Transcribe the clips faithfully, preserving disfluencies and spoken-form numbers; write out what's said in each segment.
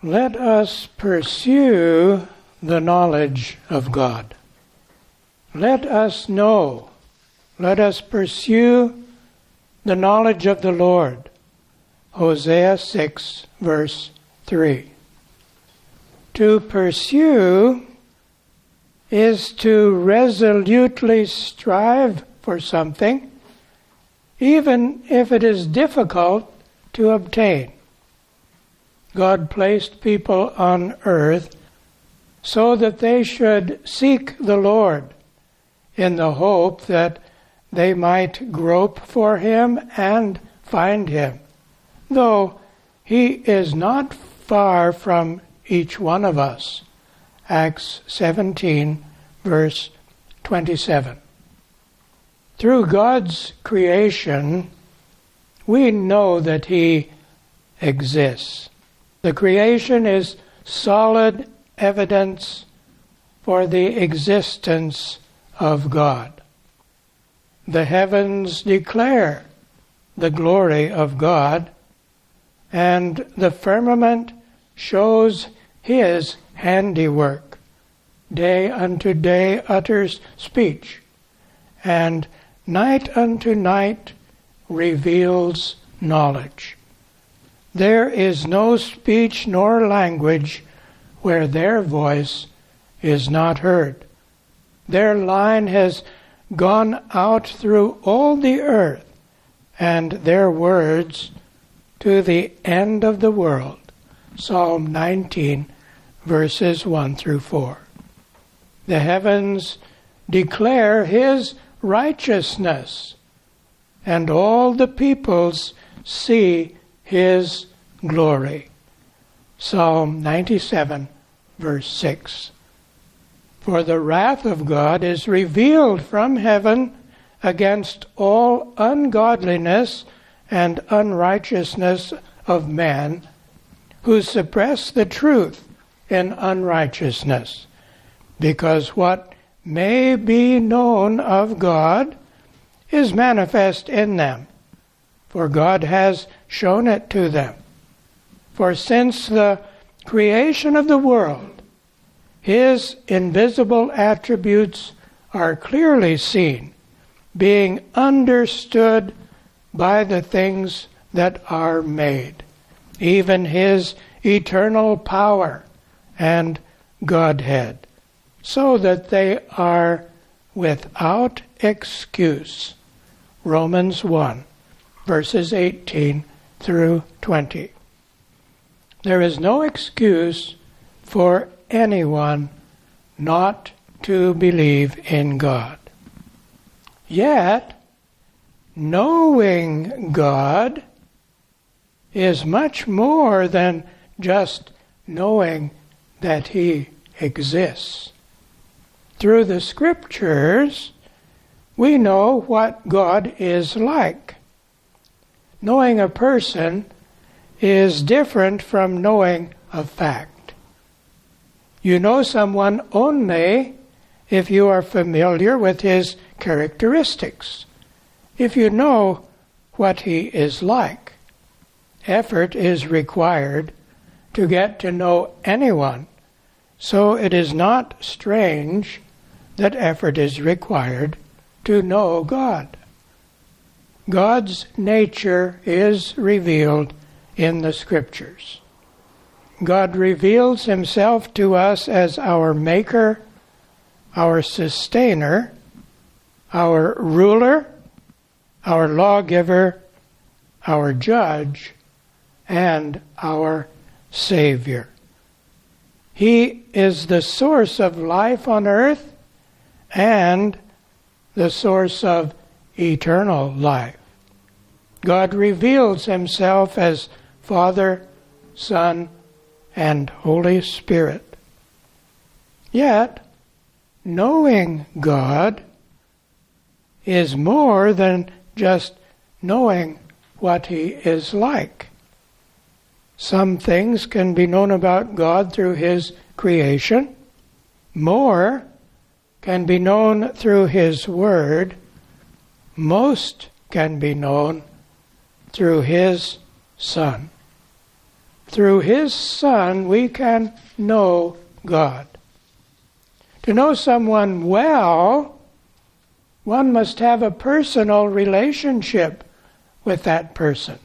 Let us pursue the knowledge of God. Let us know, let us pursue the knowledge of the Lord. Hosea six, verse three. To pursue is to resolutely strive for something, even if it is difficult to obtain. God placed people on earth so that they should seek the Lord in the hope that they might grope for Him and find Him, though He is not far from each one of us. Acts seventeen, verse twenty-seven. Through God's creation, we know that He exists. The creation is solid evidence for the existence of God. The heavens declare the glory of God, and the firmament shows His handiwork. Day unto day utters speech, and night unto night reveals knowledge. There is no speech nor language where their voice is not heard. Their line has gone out through all the earth, and their words to the end of the world. Psalm nineteen, verses one through four. The heavens declare His righteousness, and all the peoples see His glory. Psalm ninety-seven, verse six. For the wrath of God is revealed from heaven against all ungodliness and unrighteousness of man, who suppress the truth in unrighteousness, because what may be known of God is manifest in them, for God has shown it to them. For since the creation of the world, His invisible attributes are clearly seen, being understood by the things that are made, even His eternal power and Godhead, so that they are without excuse. Romans one, verses eighteen through twenty. There is no excuse for anyone not to believe in God. Yet, knowing God is much more than just knowing that He exists. Through the Scriptures, we know what God is like. Knowing a person is different from knowing a fact. You know someone only if you are familiar with his characteristics, if you know what he is like. Effort is required to get to know anyone, so it is not strange that effort is required to know God. God's nature is revealed in the Scriptures. God reveals Himself to us as our Maker, our Sustainer, our Ruler, our Lawgiver, our Judge, and our Savior. He is the source of life on earth and the source of eternal life. God reveals Himself as Father, Son, and Holy Spirit. Yet, knowing God is more than just knowing what He is like. Some things can be known about God through His creation. More can be known through His Word. Most can be known through His Son. through His Son we can know God. To know someone well, one must have a personal relationship with that person.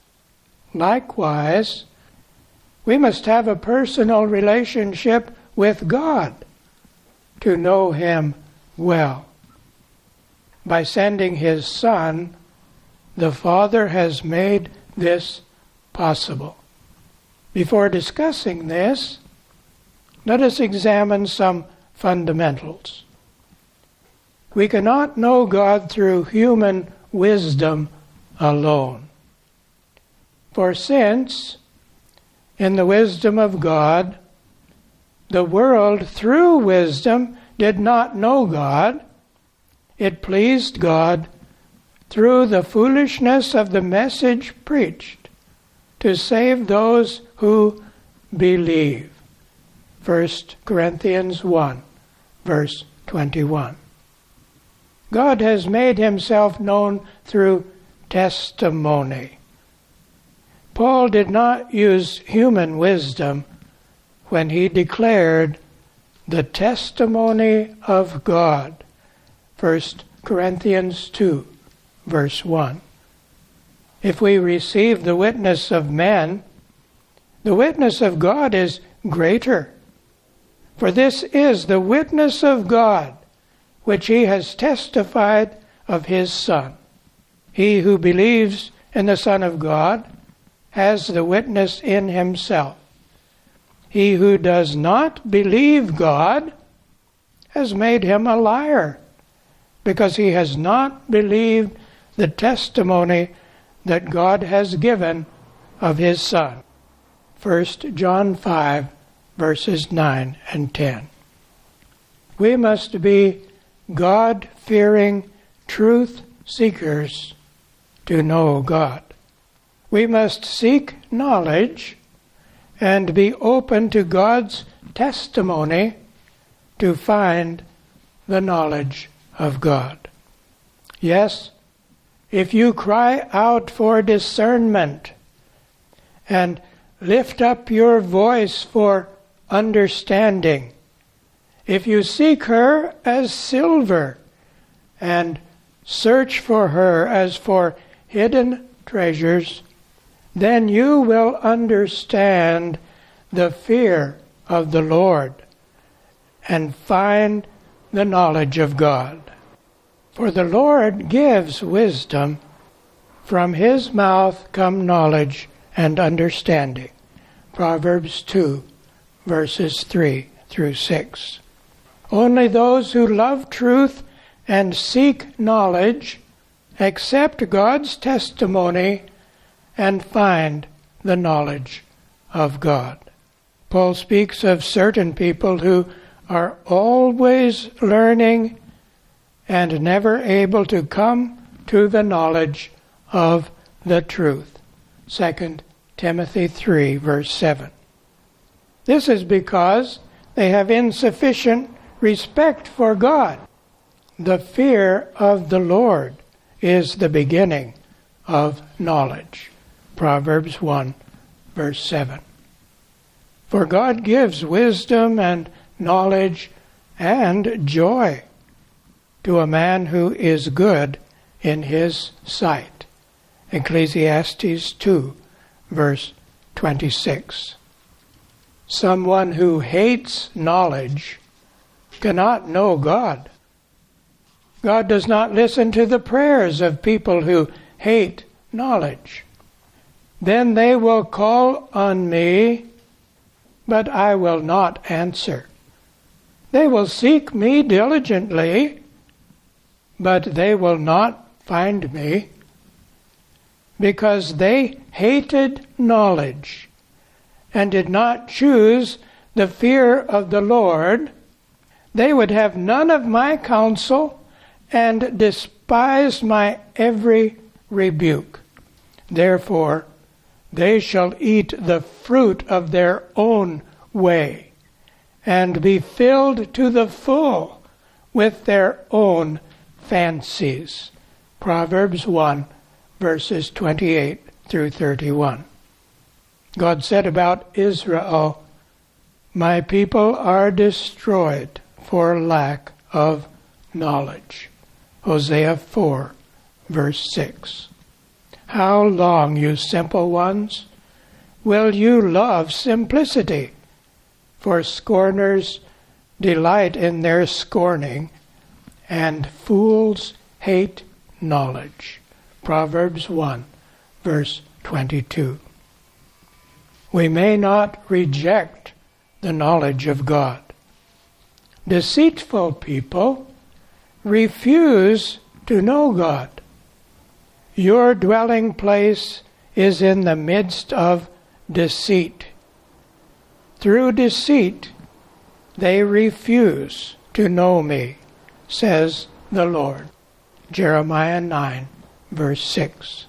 Likewise, we must have a personal relationship with God to know Him well. By sending His Son, the Father has made this possible. Before discussing this, let us examine some fundamentals. We cannot know God through human wisdom alone. For since, in the wisdom of God, the world through wisdom did not know God, it pleased God through the foolishness of the message preached to save those who believe. First Corinthians one, verse twenty-one. God has made Himself known through testimony. Paul did not use human wisdom when he declared the testimony of God. First Corinthians two, verse one. If we receive the witness of men, the witness of God is greater. For this is the witness of God, which He has testified of His Son. He who believes in the Son of God has the witness in himself. He who does not believe God has made him a liar, because he has not believed the testimony that God has given of His Son. First John five, verses nine and ten. We must be God-fearing truth seekers to know God. We must seek knowledge and be open to God's testimony to find the knowledge of God. Yes, if you cry out for discernment and lift up your voice for understanding, if you seek her as silver and search for her as for hidden treasures, then you will understand the fear of the Lord and find the knowledge of God. For the Lord gives wisdom, from His mouth come knowledge and understanding. Proverbs two, verses three through six. Only those who love truth and seek knowledge accept God's testimony and find the knowledge of God. Paul speaks of certain people who are always learning and never able to come to the knowledge of the truth. Second Timothy three, verse seven. This is because they have insufficient respect for God. The fear of the Lord is the beginning of knowledge. Proverbs one, verse seven. For God gives wisdom and knowledge and joy to a man who is good in His sight. Ecclesiastes two, verse twenty-six. Someone who hates knowledge cannot know God. God does not listen to the prayers of people who hate knowledge. Then they will call on me, but I will not answer. They will seek me diligently, but they will not find me, because they hated knowledge and did not choose the fear of the Lord. They would have none of my counsel and despised my every rebuke. Therefore, they shall eat the fruit of their own way, and be filled to the full with their own fancies. Proverbs one, verses twenty-eight through thirty-one. God said about Israel, "My people are destroyed for lack of knowledge." Hosea four, verse six. "How long, you simple ones, will you love simplicity? For scorners delight in their scorning, and fools hate knowledge." Proverbs one, verse twenty-two. We may not reject the knowledge of God. Deceitful people refuse to know God. Your dwelling place is in the midst of deceit. Through deceit, they refuse to know me, says the Lord. Jeremiah nine, verse six.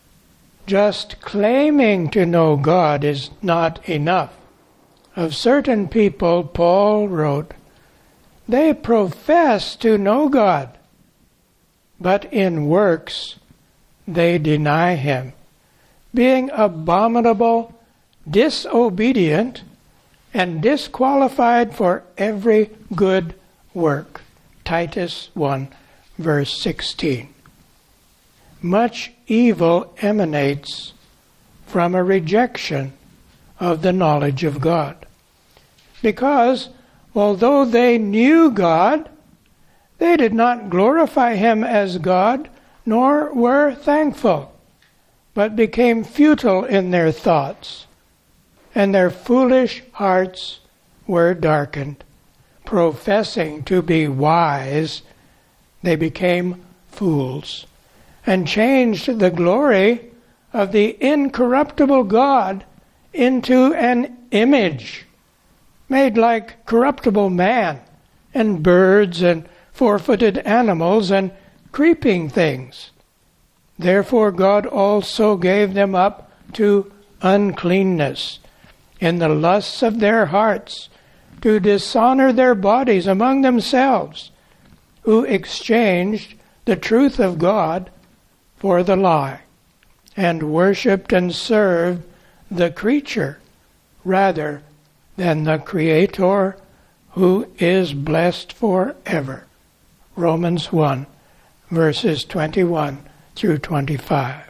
Just claiming to know God is not enough. Of certain people, Paul wrote, they profess to know God, but in works they deny him, being abominable, disobedient, and disqualified for every good work. Titus one, verse sixteen. Much evil emanates from a rejection of the knowledge of God, because although they knew God, they did not glorify him as God, nor were thankful, but became futile in their thoughts, and their foolish hearts were darkened. Professing to be wise, they became fools, and changed the glory of the incorruptible God into an image made like corruptible man, and birds, and four-footed animals, and creeping things. Therefore God also gave them up to uncleanness in the lusts of their hearts, to dishonor their bodies among themselves, who exchanged the truth of God for the lie, and worshipped and served the creature rather than the Creator, who is blessed forever. Romans one, verses twenty-one through twenty-five.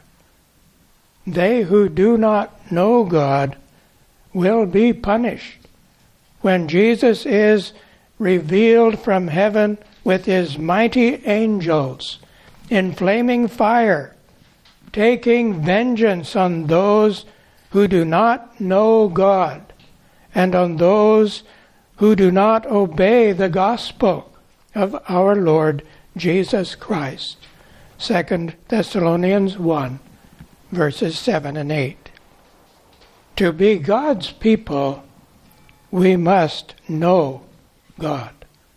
They who do not know God will be punished when Jesus is revealed from heaven with his mighty angels in flaming fire, taking vengeance on those who do not know God and on those who do not obey the gospel of our Lord Jesus Christ. Second Thessalonians one, verses seven and eight. To be God's people, we must know God.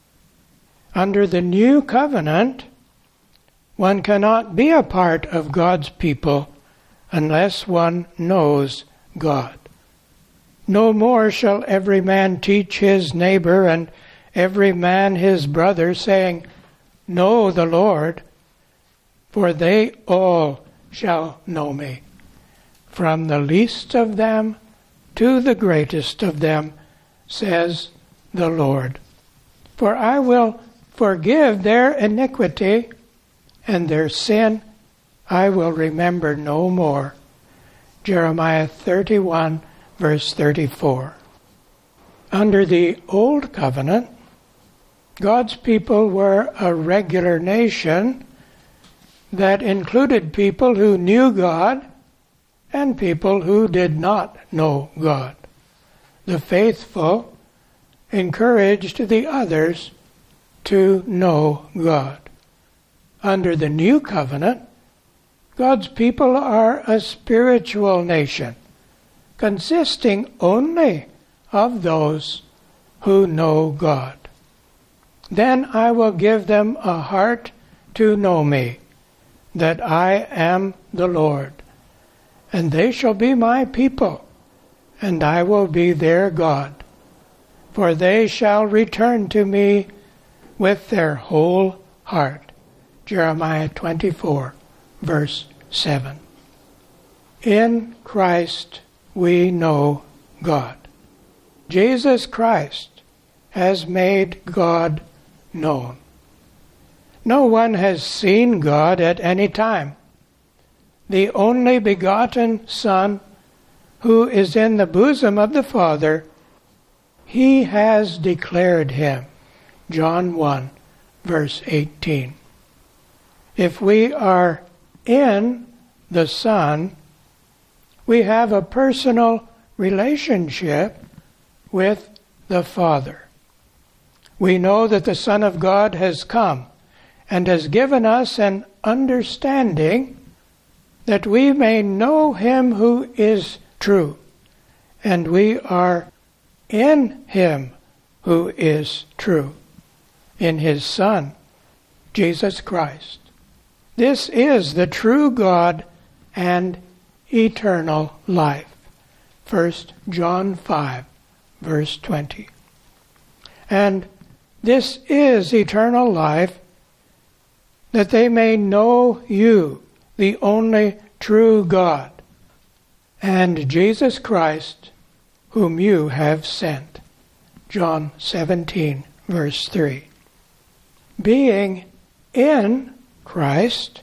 Under the new covenant, one cannot be a part of God's people unless one knows God. No more shall every man teach his neighbor and every man his brother, saying, Know the Lord, for they all shall know me, from the least of them to the greatest of them, says the Lord. For I will forgive their iniquity, and their sin I will remember no more. Jeremiah thirty-one, verse thirty-four. Under the Old Covenant, God's people were a regular nation that included people who knew God and people who did not know God. The faithful encouraged the others to know God. Under the New Covenant, God's people are a spiritual nation, consisting only of those who know God. Then I will give them a heart to know me, that I am the Lord, and they shall be my people, and I will be their God. For they shall return to me with their whole heart. Jeremiah twenty-four, verse seven. In Christ we know God. Jesus Christ has made God known. No one has seen God at any time. The only begotten Son, who is in the bosom of the Father, He has declared Him. John one, verse eighteen. If we are in the Son, we have a personal relationship with the Father. We know that the Son of God has come and has given us an understanding that we may know Him who is true, and we are in Him who is true, in His Son, Jesus Christ. This is the true God and eternal life. First John five, verse twenty. And this is eternal life, that they may know you, the only true God, and Jesus Christ, whom you have sent. John seventeen, verse three. Being in Christ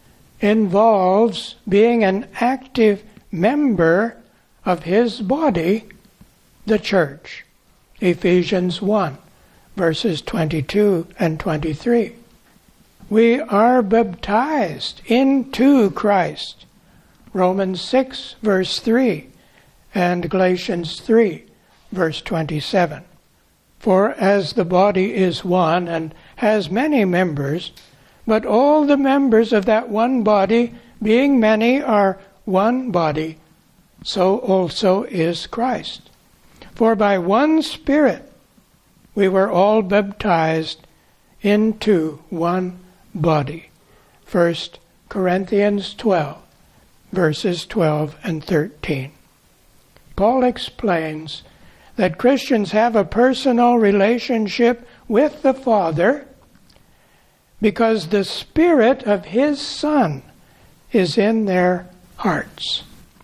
involves being an active member of His body, the church. Ephesians one, verses twenty-two and twenty-three. We are baptized into Christ. Romans six, verse three, and Galatians three, verse twenty-seven. For as the body is one and has many members, but all the members of that one body, being many, are one body, so also is Christ. For by one Spirit we were all baptized into one body. First Corinthians twelve, verses twelve and thirteen. Paul explains that Christians have a personal relationship with the Father because the Spirit of His Son is in their hearts.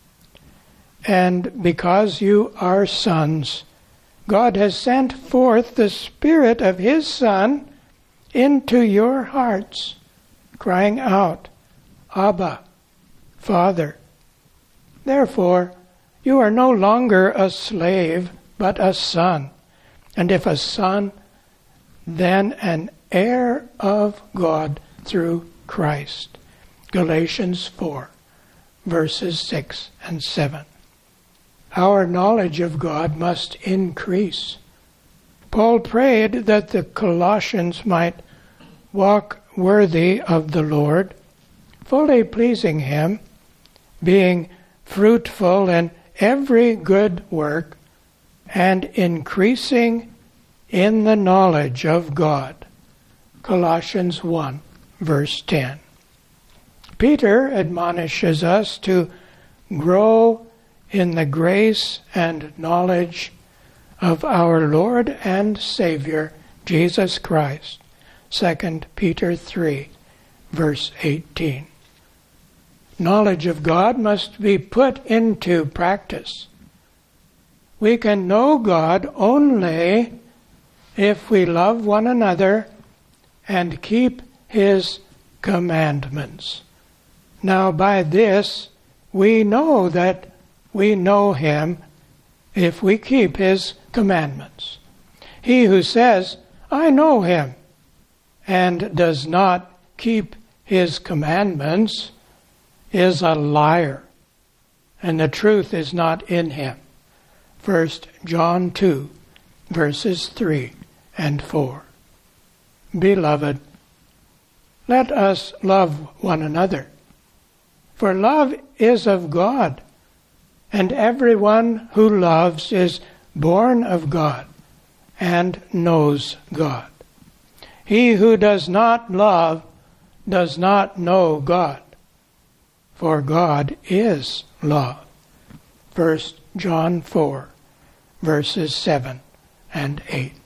And because you are sons, God has sent forth the Spirit of His Son into your hearts, crying out, Abba, Father. Therefore, you are no longer a slave, but a son. And if a son, then an heir of God through Christ. Galatians four, verses six and seven. Our knowledge of God must increase. Paul prayed that the Colossians might walk worthy of the Lord, fully pleasing Him, being fruitful in every good work, and increasing in the knowledge of God. Colossians one, verse ten. Peter admonishes us to grow in the grace and knowledge of our Lord and Savior, Jesus Christ. Second Peter three, verse eighteen. Knowledge of God must be put into practice. We can know God only if we love one another and keep His commandments. Now by this we know that we know Him if we keep His commandments. He who says, I know Him, and does not keep His commandments is a liar, and the truth is not in him. First John two, verses three and four. Beloved, let us love one another, for love is of God, and everyone who loves is born of God and knows God. He who does not love does not know God, for God is love. First John four, verses seven and eight.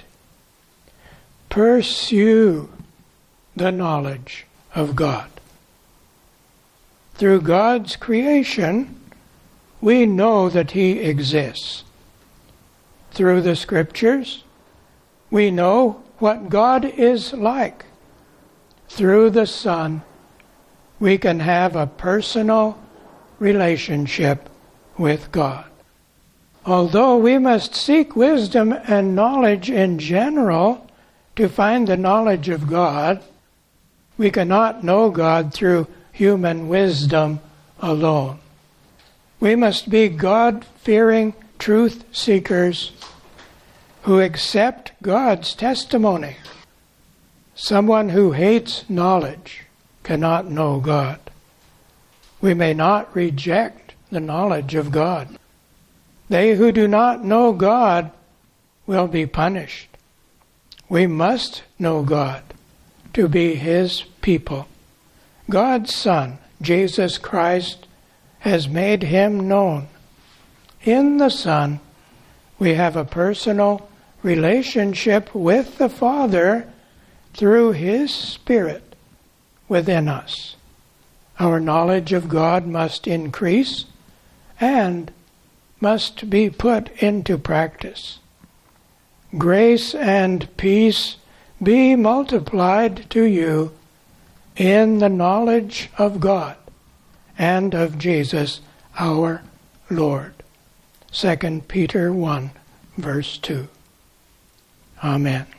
Pursue the knowledge of God. Through God's creation, we know that He exists. Through the Scriptures, we know what God is like. Through the Son, we can have a personal relationship with God. Although we must seek wisdom and knowledge in general to find the knowledge of God, we cannot know God through human wisdom alone. We must be God-fearing truth seekers who accept God's testimony. Someone who hates knowledge cannot know God. We may not reject the knowledge of God. They who do not know God will be punished. We must know God to be His people. God's Son, Jesus Christ, has made Him known. In the Son, we have a personal relationship with the Father through His Spirit within us. Our knowledge of God must increase and must be put into practice. Grace and peace be multiplied to you in the knowledge of God and of Jesus our Lord. Second Peter one, verse two. Amen.